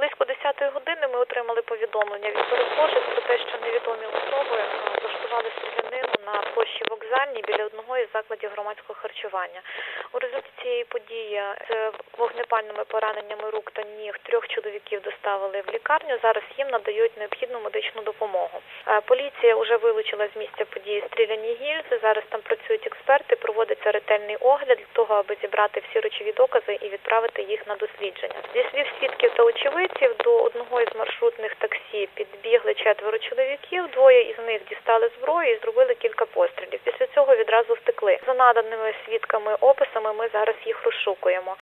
Близько 10-ї години ми отримали повідомлення від перехожих про те, що невідомі особи влаштували стрілянину на площі Вокзальній біля одного із закладів громадського харчування. У результаті цієї події з вогнепальними пораненнями рук та ніг 3 чоловіків доставили в лікарню. Зараз їм надають необхідну медичну допомогу. Поліція вже вилучила з місця події стріляні гільзи. Зараз там працюють експерти, проводиться ретельний огляд для того, аби зібрати всі речові докази і відправити їх на дослідження. Зі слів свідків та очевидців, до одного із маршрутних таксі підбігли 4 чоловіків, 2 із них дістали зброю і зробили кілька пострілів. Після цього відразу втекли. За наданими свідками описами ми зараз їх розшукуємо.